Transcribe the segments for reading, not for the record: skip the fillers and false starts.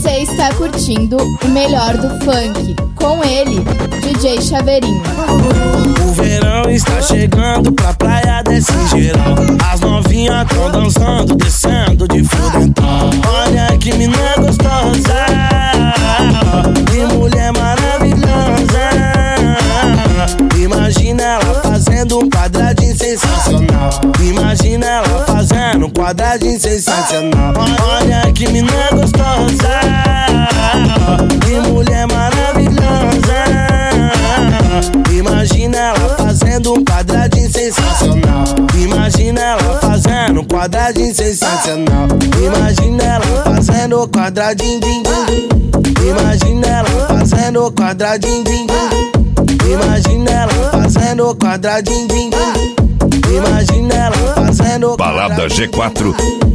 Você está curtindo o melhor do funk, com ele, DJ Chaveirinho. O verão está chegando pra praia desse geral. As novinhas tão dançando, descendo de fudentão. Olha que mina gostosa, que mulher maravilhosa. Imagina ela fazendo um quadradinho sensacional. Imagina ela fazendo um quadradinho sensacional. Olha que mina gostosa, que mulher maravilhosa. Imagina ela fazendo um quadradinho sensacional. Imagina ela fazendo um quadradinho sensacional. Imagina ela fazendo o quadradinho, din, din. Imagina ela fazendo o quadradinho, din, din. Imagina ela fazendo o quadradinho, din, din. Imagina ela fazendo o Balada G4.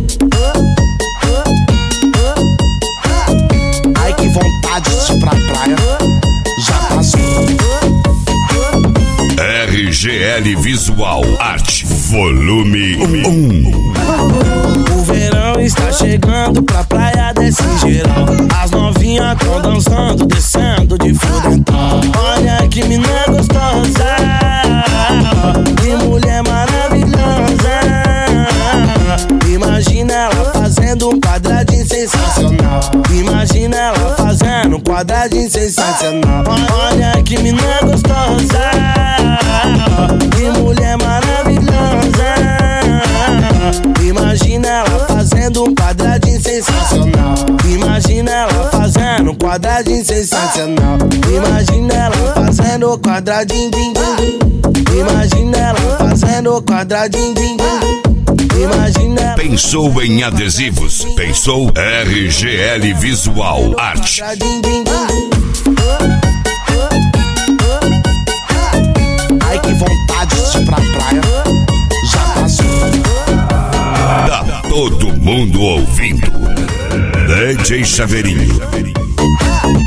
Ai que vontade de ir pra praia. Já passou. RGL Visual Arte Volume 1. O verão está chegando pra praia desse geral. As novinhas tão dançando, descendo de fudentão. Olha que mina gostosa, que mulher maravilhosa. Imagina ela fazendo um quadradinho sensacional. Imagina ela fazendo um quadradinho sensacional. Olha que mina gostosa, que mulher maravilhosa. Imagina ela fazendo um quadradinho sensacional. Imagina ela fazendo um quadradinho sensacional. Imagina ela fazendo o quadradinho, din, din. Imagina ela fazendo o quadradinho, din, din. Imagina. Pensou em adesivos? Pensou RGL Visual Arte. Ai que vontade de ir pra praia. Já passou. Tá todo mundo ouvindo. DJ Chaveirinho.